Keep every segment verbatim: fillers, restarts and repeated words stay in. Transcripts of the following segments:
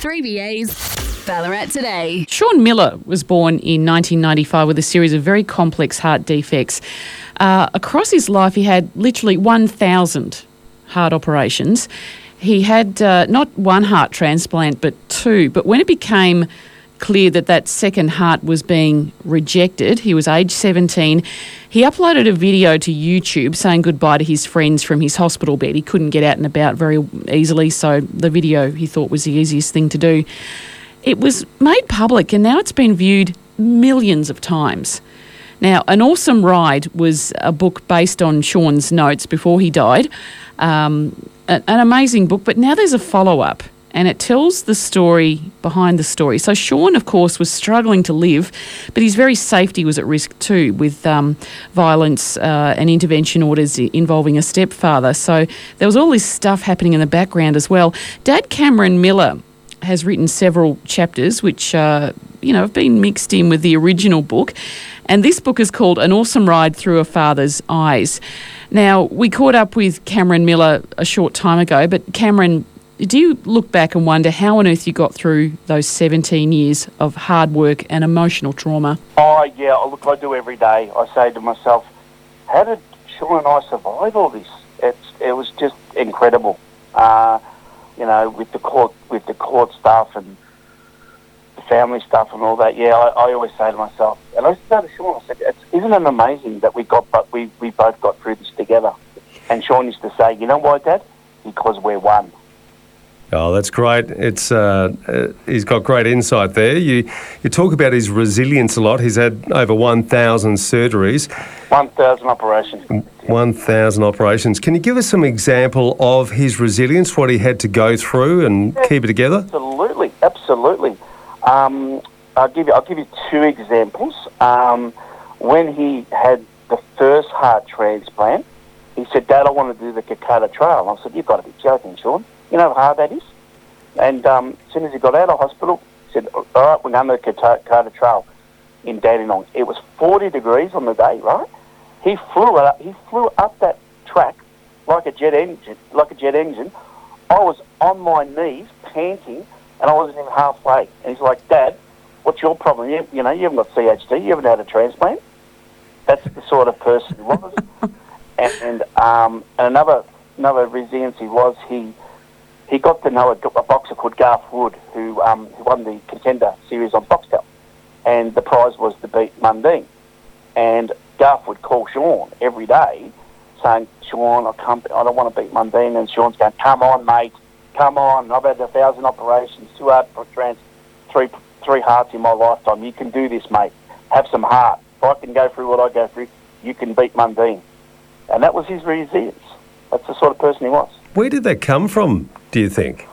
three B A's Ballarat Today. Sean Miller was born in nineteen ninety-five with a series of very complex heart defects. Uh, across his life, he had literally one thousand heart operations. He had uh, not one heart transplant, but two. But when it became clear that that second heart was being rejected, he was age seventeen, he uploaded a video to YouTube saying goodbye to his friends from his hospital bed. He couldn't get out and about very easily, so the video he thought was the easiest thing to do. It was made public and now it's been viewed millions of times. Now, An Awesome Ride was a book based on Sean's notes before he died, um, an amazing book, but now there's a follow-up. And it tells the story behind the story. So Sean, of course, was struggling to live, but his very safety was at risk too, with um, violence uh, and intervention orders involving a stepfather. So there was all this stuff happening in the background as well. Dad Cameron Miller has written several chapters which, uh, you know, have been mixed in with the original book. And this book is called An Awesome Ride Through a Father's Eyes. Now, we caught up with Cameron Miller a short time ago, but Cameron, do you look back and wonder how on earth you got through those seventeen years of hard work and emotional trauma? Oh, yeah, look, I do every day. I say to myself, how did Sean and I survive all this? It's, it was just incredible. Uh, you know, with the court with the court stuff and the family stuff and all that, yeah, I, I always say to myself, and I used to say to Sean, I said, it's, isn't it amazing that we got, but we, we both got through this together? And Sean used to say, you know why, Dad? Because we're one. Oh, that's great. It's uh, uh, he's got great insight there. You you talk about his resilience a lot. He's had over one thousand surgeries. one thousand operations. one thousand operations. Can you give us some example of his resilience, what he had to go through and yeah, keep it together? Absolutely, absolutely. Um, I'll give you I'll give you two examples. Um, when he had the first heart transplant, he said, Dad, I want to do the Kakata Trail. And I said, you've got to be joking, Sean. You know how hard that is? And um, as soon as he got out of hospital, he said, all right, we're going to the Kakata Trail in Dandenong. It was forty degrees on the day, right? He flew up, he flew up that track like a jet engine, like a jet engine. I was on my knees, panting, and I wasn't even halfway. And he's like, Dad, what's your problem? You, you know, you haven't got C H D, you haven't had a transplant. That's the sort of person he was. and um, and another another resiliency was he he got to know a, a boxer called Garth Wood, who um, who won the Contender series on Foxtel, and the prize was to beat Mundine. And Garth would call Sean every day, saying, Sean, I can't, I don't want to beat Mundine. And Sean's going, come on, mate, come on. I've had a thousand operations, two heart trans, three three hearts in my lifetime. You can do this, mate. Have some heart. If I can go through what I go through, you can beat Mundine. And that was his resilience. That's the sort of person he was. Where did that come from, do you think?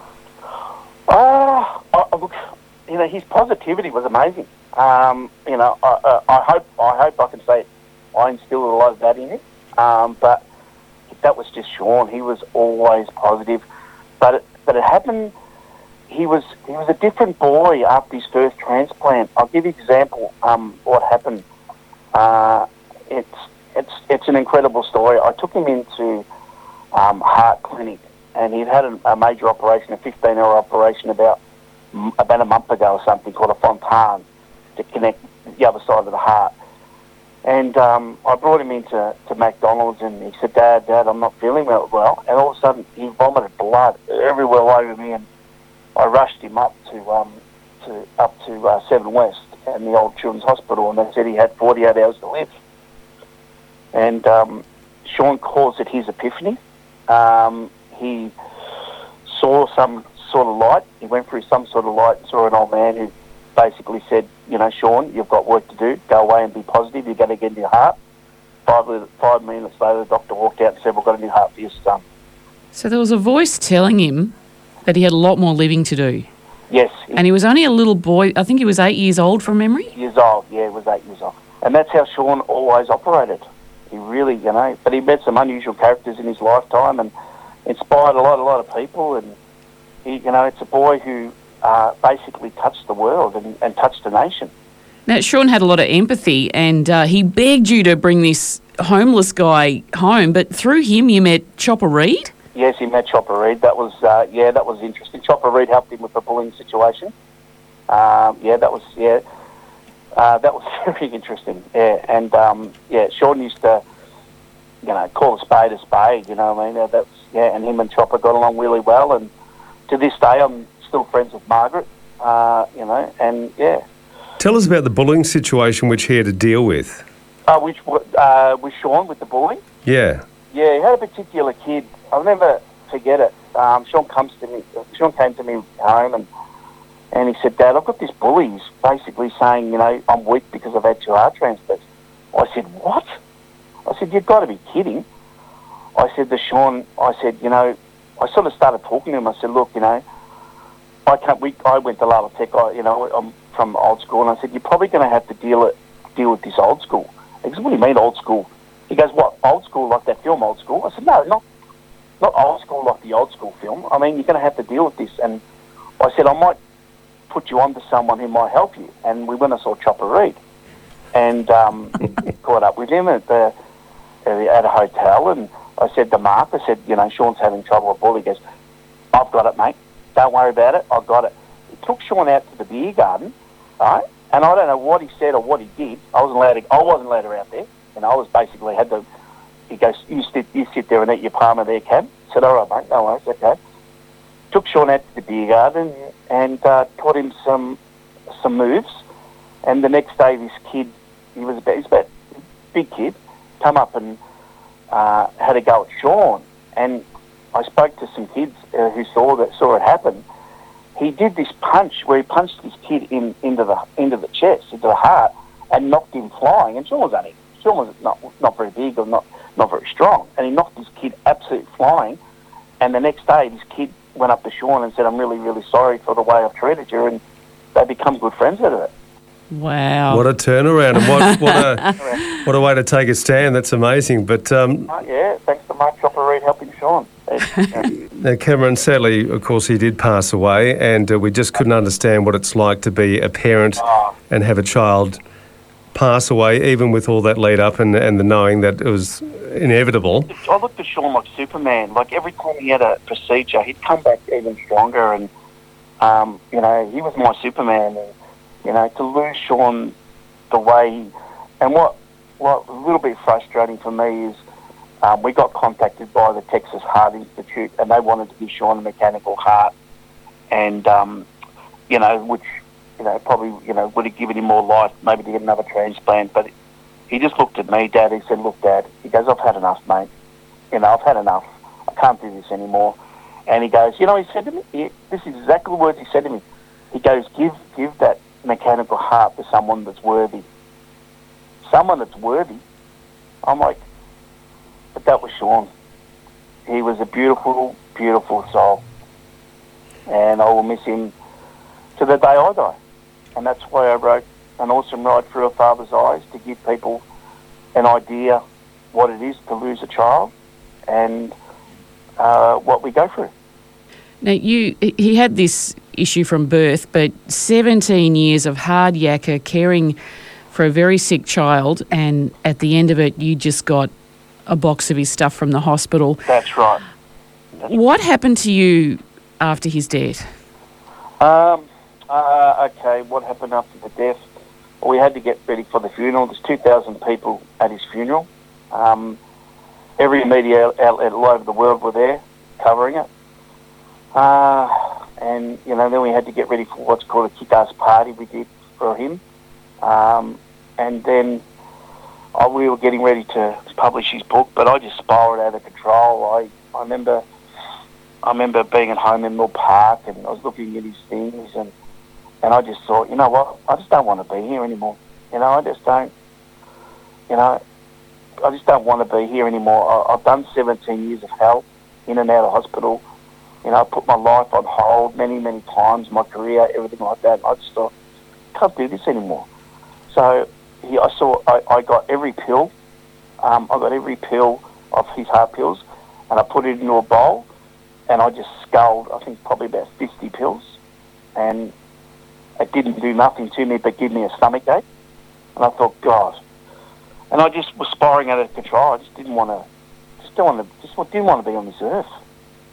Oh, I, look, you know, his positivity was amazing. Um, you know, I, uh, I hope I hope I can say I instilled a lot of that in him. Um, but that was just Sean. He was always positive. But it, but it happened. He was he was a different boy after his first transplant. I'll give you an example. Um, what happened? Uh, it's it's it's an incredible story. I took him into um, heart clinic, and he'd had a, a major operation, a fifteen-hour operation, about about a month ago or something, called a Fontan, to connect the other side of the heart. And um, I brought him into to McDonald's, and he said, Dad, Dad, I'm not feeling well. well. And all of a sudden, he vomited blood everywhere all over me, and I rushed him up to um, to up to uh, Seven West and the old Children's Hospital, and they said he had forty-eight hours to live. And um, Sean calls it his epiphany. Um, he saw some sort of light. He went through some sort of light and saw an old man who basically said, you know, Sean, you've got work to do. Go away and be positive. You're going to get into your heart. Five, five minutes later, the doctor walked out and said, we've got a new heart for your son. So there was a voice telling him that he had a lot more living to do. Yes. And he was only a little boy. I think he was eight years old from memory? Years old, yeah, he was eight years old. And that's how Sean always operated. He really, you know, but he met some unusual characters in his lifetime and inspired a lot, a lot of people. And, he, you know, it's a boy who uh, basically touched the world and, and touched the nation. Now, Sean had a lot of empathy, and uh, he begged you to bring this homeless guy home, but through him you met Chopper Read? Yes, he met Chopper Reid. That was, uh, yeah, that was interesting. Chopper Reid helped him with the bullying situation. Um, yeah, that was, yeah, uh, that was very interesting. Yeah, and um, yeah, Sean used to, you know, call a spade a spade. You know what I mean? Uh, that's yeah, and him and Chopper got along really well. And to this day, I'm still friends with Margaret. Uh, you know, and yeah. Tell us about the bullying situation which he had to deal with. Uh, which uh, with Sean with the bullying? Yeah. Yeah, he had a particular kid. I'll never forget it. Um, Sean comes to me. Sean came to me home and and he said, "Dad, I've got this bully. He's basically saying, you know, I'm weak because I've had two heart transplants." I said, "What?" I said, "You've got to be kidding." I said to Sean, I said, you know, I sort of started talking to him. I said, "Look, you know, I can't. We, I went to Lava Tech. I, you know, I'm from old school, and I said, you're probably going to have to deal it, deal with this old school." He goes, "What do you mean old school?" He goes, "What, old school like that film, Old School?" I said, "No, not not old school like the old school film. I mean, you're going to have to deal with this." And I said, "I might put you on to someone who might help you." And we went and saw Chopper Reid and um, caught up with him at the at a hotel. And I said to Mark, I said, "You know, Sean's having trouble with bully." He goes, "I've got it, mate. Don't worry about it. I've got it." He took Sean out to the beer garden, right? And I don't know what he said or what he did. I wasn't allowed to. I wasn't allowed to out there. And I was basically had to. He goes, "You sit, you sit there and eat your Parma there, Cam." I said, "All right, mate. No worries. Okay." Took Sean out to the beer garden and uh, taught him some some moves. And the next day, this kid, he was about, he's about a big kid, come up and uh, had a go at Sean. And I spoke to some kids uh, who saw that saw it happen. He did this punch where he punched this kid in into the into the chest, into the heart, and knocked him flying. And Sean was only Sean was not not very big or not not very strong, and he knocked this kid absolutely flying. And the next day, this kid went up to Sean and said, "I'm really really sorry for the way I've treated you," and they become good friends out of it. Wow. What a turnaround, and what what a what a way to take a stand. That's amazing. But um, uh, yeah, thanks to Mark Chopper Reid helping Sean. Now, Cameron, sadly, of course, he did pass away, and uh, we just couldn't understand what it's like to be a parent Oh. and have a child pass away, even with all that lead up and, and the knowing that it was inevitable. I looked at Sean like Superman. Like every time he had a procedure, he'd come back even stronger, and um, you know, he was my Superman. And you know, to lose Sean the way, he, and what what was a little bit frustrating for me is um, we got contacted by the Texas Heart Institute, and they wanted to give Sean a mechanical heart, and um, you know, which you know probably you know would have given him more life, maybe to get another transplant, but. He just looked at me, Dad. He said, "Look, Dad," he goes, "I've had enough, mate. You know, I've had enough. I can't do this anymore." And he goes, you know, he said to me, he, this is exactly the words he said to me. He goes, give give that mechanical heart to someone that's worthy. Someone that's worthy. I'm like, but that was Sean. He was a beautiful, beautiful soul. And I will miss him to the day I die. And that's why I wrote An Awesome Ride Through a Father's Eyes, to give people an idea what it is to lose a child and uh, what we go through. Now, you he had this issue from birth, but seventeen years of hard yakka caring for a very sick child, and at the end of it, you just got a box of his stuff from the hospital. That's right. That's what happened to you after his death? Um, uh, okay, what happened after the death? Well, we had to get ready for the funeral. There's two thousand people at his funeral. Um, every media outlet all over the world were there covering it. Uh, and, you know, then we had to get ready for what's called a kick-ass party we did for him. Um, and then uh, we were getting ready to publish his book, but I just spiraled out of control. I, I remember I remember being at home in Mill Park, and I was looking at his things, and And I just thought, you know what, I just don't want to be here anymore. You know, I just don't, you know, I just don't want to be here anymore. I, I've done seventeen years of hell, in and out of hospital. You know, I put my life on hold many, many times, my career, everything like that. I just thought, I can't do this anymore. So he, I saw, I, I got every pill. Um, I got every pill of his heart pills, and I put it into a bowl, and I just sculled, I think, probably about fifty pills. And it didn't do nothing to me but give me a stomach ache. And I thought, God. And I just was spiraling out of control. I just didn't want to, just don't want to, just didn't want to be on this earth.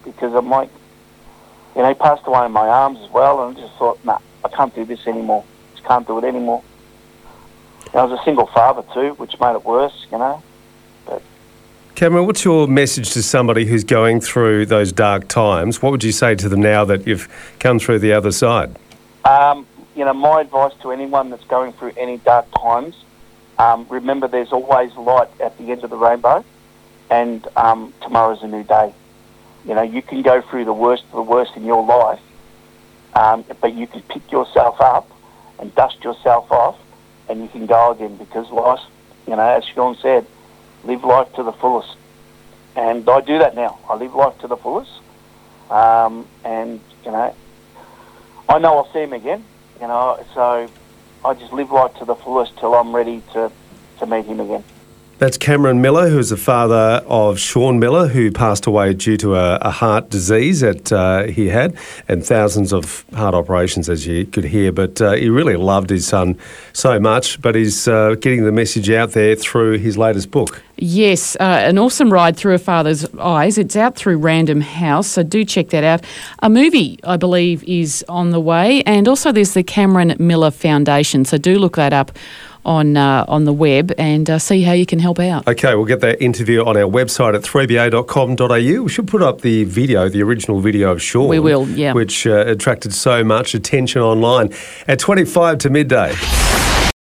because I'm like, you know, he passed away in my arms as well, and I just thought, nah, I can't do this anymore. Just can't do it anymore. And I was a single father too, which made it worse, you know. But Cameron, what's your message to somebody who's going through those dark times? What would you say to them now that you've come through the other side? Um, you know, my advice to anyone that's going through any dark times, um, remember there's always light at the end of the rainbow, and um, tomorrow's a new day. You know, you can go through the worst of the worst in your life, um, but you can pick yourself up and dust yourself off, and you can go again, because life, you know, as Sean said, live life to the fullest. And I do that now. I live life to the fullest. Um, and, you know, I know I'll see him again, you know, so I just live life to the fullest till I'm ready to, to meet him again. That's Cameron Miller, who's the father of Sean Miller, who passed away due to a, a heart disease that uh, he had, and thousands of heart operations, as you could hear. But uh, he really loved his son so much, but he's uh, getting the message out there through his latest book. Yes, uh, an awesome ride through a father's eyes. It's out through Random House, so do check that out. A movie, I believe, is on the way, and also there's the Cameron Miller Foundation, so do look that up on uh, on the web and uh, see how you can help out. Okay, we'll get that interview on our website at three b a dot com dot a u. We should put up the video, the original video of Sean. We will, yeah. Which uh, attracted so much attention online at twenty-five to midday.